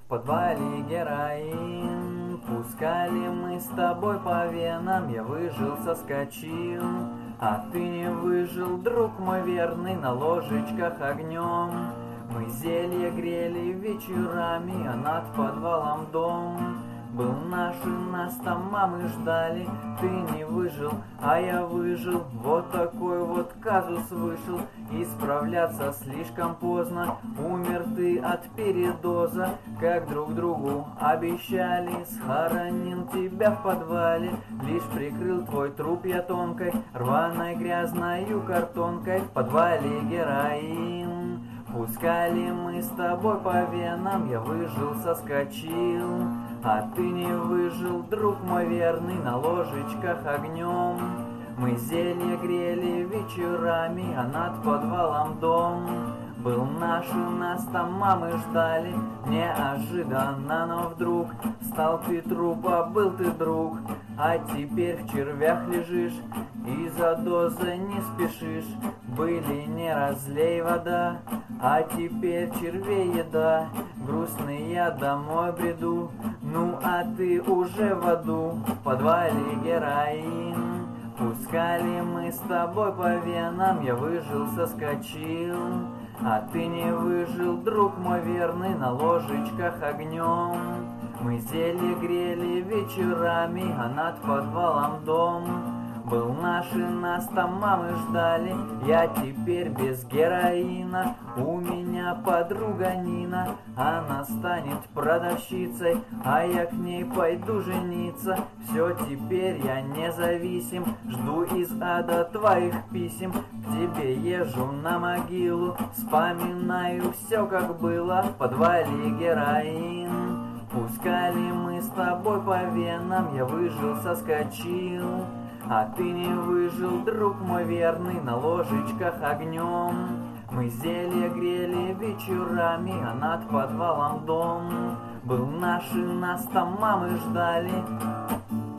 подвале героин. Пускали мы с тобой по венам, я выжил, соскочил, а ты не выжил, друг мой верный, на ложечках огнем. Мы зелье грели вечерами, а над подвалом дом был наш, и нас там мамы ждали. Ты не выжил, а я выжил, вот такой вот казус вышел. Исправляться слишком поздно, умер ты от передоза. Как друг другу обещали, схоронил тебя в подвале. Лишь прикрыл твой труп я тонкой, рваной грязною картонкой. В подвале героин. Пускали мы с тобой по венам, я выжил, соскочил, а ты не выжил, друг мой верный, на ложечках огнем. Мы зелье грели вечерами, а над подвалом дом был наш, и нас там мамы ждали. Неожиданно, но вдруг стал ты трупа, был ты друг, а теперь в червях лежишь и за дозой не спешишь. Были не разлей вода, а теперь червей еда. Грустный я домой бреду, ну а ты уже в аду. В подвале героин. Пускали мы с тобой по венам, я выжил, соскочил, а ты не выжил, друг мой верный, на ложечках огнем. Мы зелье грели вечерами, а над подвалом дом был наш, и нас там мамы ждали. Я теперь без героина, у меня подруга Нина. Она станет продавщицей, а я к ней пойду жениться. Все, теперь я независим, жду из ада твоих писем. К тебе езжу на могилу, вспоминаю все как было. В подвале героин. Пускали мы с тобой по венам, я выжил, соскочил, а ты не выжил, друг мой верный, на ложечках огнем. Мы зелье грели вечерами, а над подвалом дом был наш, и нас там мамы ждали.